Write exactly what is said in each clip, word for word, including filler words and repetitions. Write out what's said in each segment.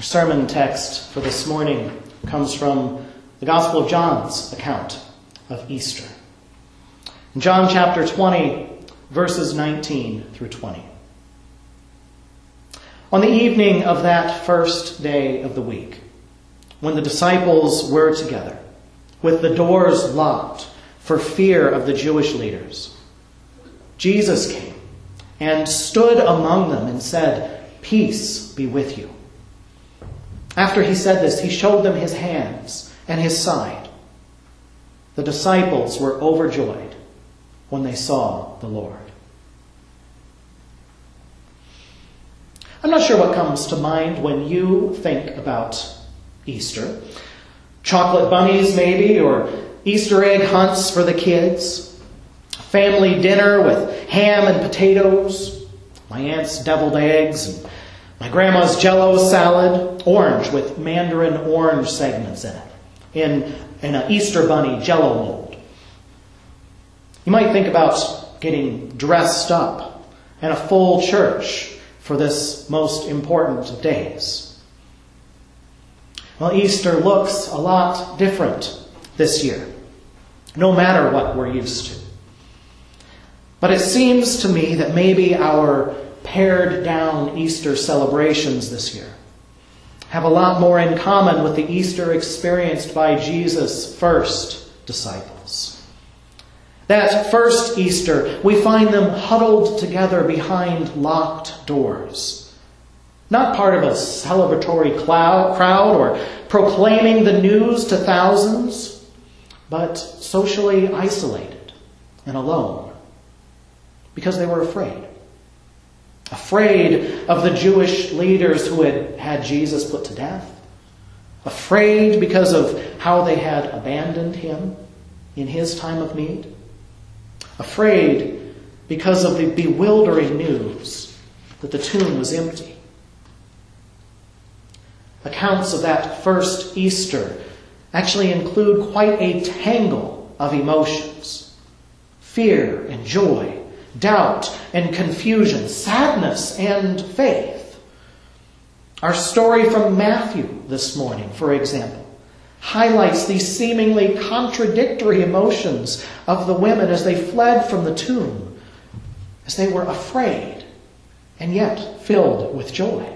sermon text for this morning comes from the Gospel of John's account of Easter. In John chapter twenty, verses nineteen through twenty. On the evening of that first day of the week, when the disciples were together, with the doors locked for fear of the Jewish leaders, Jesus came and stood among them and said, "Peace be with you." After he said this, he showed them his hands and his side. The disciples were overjoyed when they saw the Lord. I'm not sure what comes to mind when you think about Easter. Chocolate bunnies, maybe, or Easter egg hunts for the kids. Family dinner with ham and potatoes. My aunt's deviled eggs and my grandma's Jell-O salad, orange with mandarin orange segments in it, in, in an Easter bunny Jell-O mold. You might think about getting dressed up and a full church for this most important of days. Well, Easter looks a lot different this year, no matter what we're used to. But it seems to me that maybe our pared down Easter celebrations this year have a lot more in common with the Easter experienced by Jesus' first disciples. That first Easter, we find them huddled together behind locked doors. Not part of a celebratory crowd or proclaiming the news to thousands, but socially isolated and alone because they were afraid. Afraid of the Jewish leaders who had had Jesus put to death. Afraid because of how they had abandoned him in his time of need. Afraid because of the bewildering news that the tomb was empty. Accounts of that first Easter actually include quite a tangle of emotions. Fear and joy, doubt and confusion, sadness and faith. Our story from Matthew this morning, for example, highlights these seemingly contradictory emotions of the women as they fled from the tomb, as they were afraid and yet filled with joy.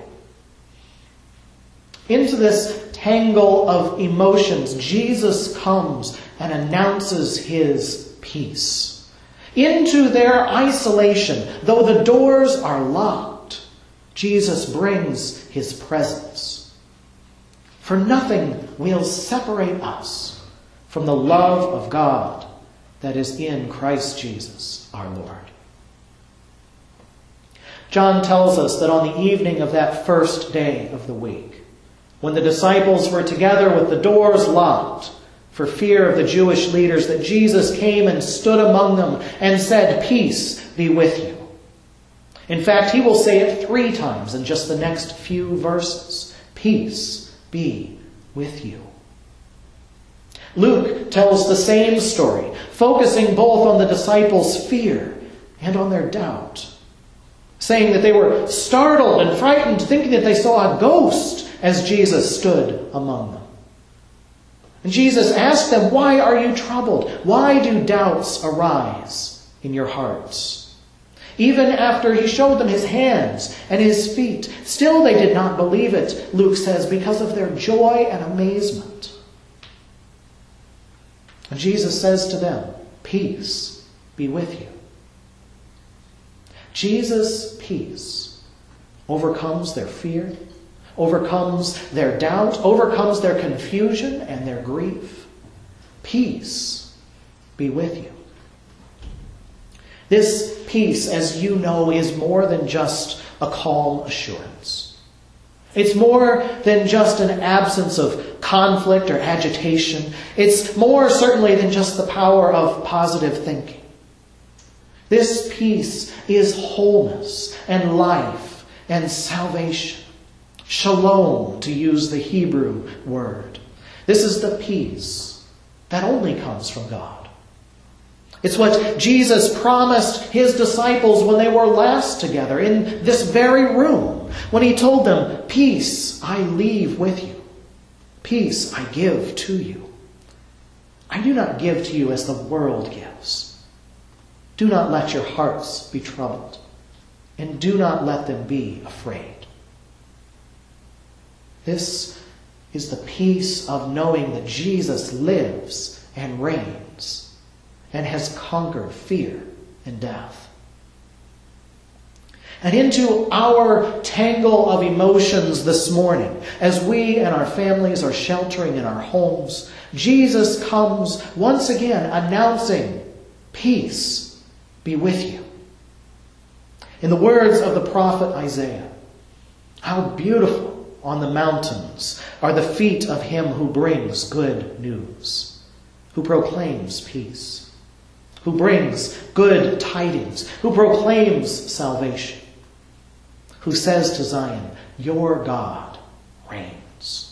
Into this tangle of emotions, Jesus comes and announces his peace. Into their isolation, though the doors are locked, Jesus brings his presence. For nothing will separate us from the love of God that is in Christ Jesus our Lord. John tells us that on the evening of that first day of the week, when the disciples were together with the doors locked, for fear of the Jewish leaders, that Jesus came and stood among them and said, "Peace be with you." In fact, he will say it three times in just the next few verses. Peace be with you. Luke tells the same story, focusing both on the disciples' fear and on their doubt, saying that they were startled and frightened, thinking that they saw a ghost as Jesus stood among them. And Jesus asked them, "Why are you troubled? Why do doubts arise in your hearts?" Even after he showed them his hands and his feet, still they did not believe it, Luke says, because of their joy and amazement. And Jesus says to them, "Peace be with you." Jesus' peace overcomes their fear, overcomes their doubt, overcomes their confusion and their grief. Peace be with you. This peace, as you know, is more than just a calm assurance. It's more than just an absence of conflict or agitation. It's more certainly than just the power of positive thinking. This peace is wholeness and life and salvation. Shalom, to use the Hebrew word. This is the peace that only comes from God. It's what Jesus promised his disciples when they were last together in this very room, when he told them, "Peace I leave with you. Peace I give to you. I do not give to you as the world gives. Do not let your hearts be troubled, and do not let them be afraid." This is the peace of knowing that Jesus lives and reigns and has conquered fear and death. And into our tangle of emotions this morning, as we and our families are sheltering in our homes, Jesus comes once again announcing, "Peace be with you." In the words of the prophet Isaiah, "How beautiful on the mountains are the feet of him who brings good news, who proclaims peace, who brings good tidings, who proclaims salvation, who says to Zion, 'Your God reigns.'"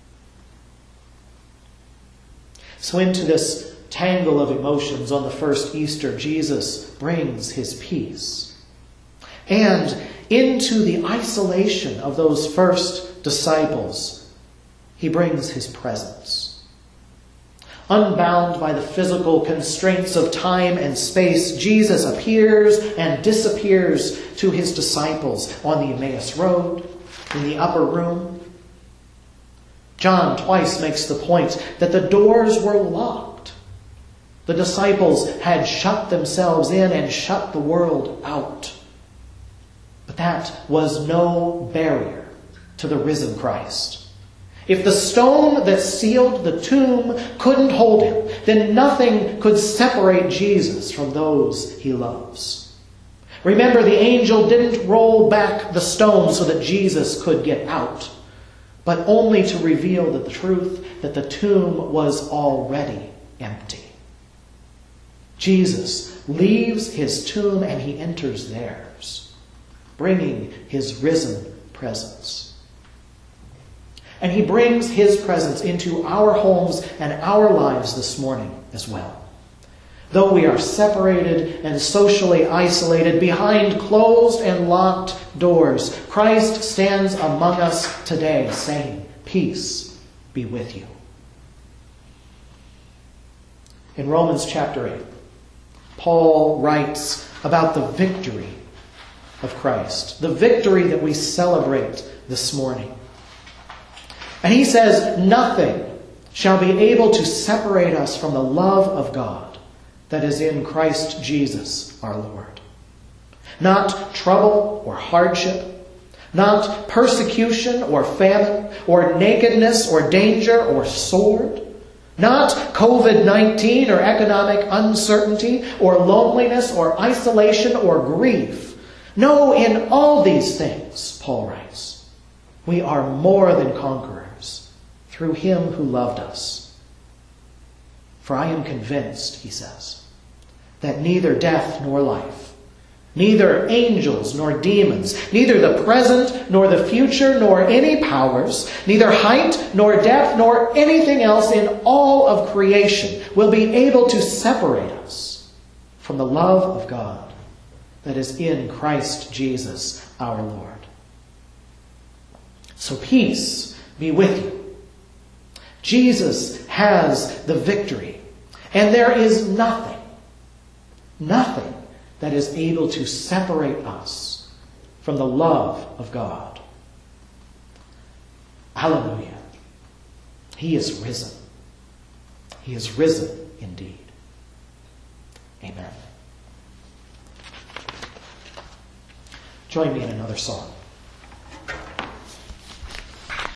So into this tangle of emotions on the first Easter, Jesus brings his peace. And into the isolation of those first disciples, he brings his presence. Unbound by the physical constraints of time and space, Jesus appears and disappears to his disciples on the Emmaus Road, in the upper room. John twice makes the point that the doors were locked. The disciples had shut themselves in and shut the world out. But that was no barrier to the risen Christ. If the stone that sealed the tomb couldn't hold him, then nothing could separate Jesus from those he loves. Remember, the angel didn't roll back the stone so that Jesus could get out, but only to reveal the truth that the tomb was already empty. Jesus leaves his tomb and he enters theirs, bringing his risen presence. And he brings his presence into our homes and our lives this morning as well. Though we are separated and socially isolated behind closed and locked doors, Christ stands among us today saying, "Peace be with you." In Romans chapter eight, Paul writes about the victory of Christ, the victory that we celebrate this morning. And he says, "Nothing shall be able to separate us from the love of God that is in Christ Jesus our Lord. Not trouble or hardship, not persecution or famine, or nakedness or danger or sword, not covid nineteen or economic uncertainty or loneliness or isolation or grief. No, in all these things," Paul writes, "we are more than conquerors through him who loved us. For I am convinced," he says, "that neither death nor life, neither angels nor demons, neither the present nor the future, nor any powers, neither height nor depth, nor anything else in all of creation will be able to separate us from the love of God that is in Christ Jesus our Lord." So peace be with you. Jesus has the victory, and there is nothing, nothing that is able to separate us from the love of God. Hallelujah. He is risen. He is risen indeed. Amen. Join me in another song.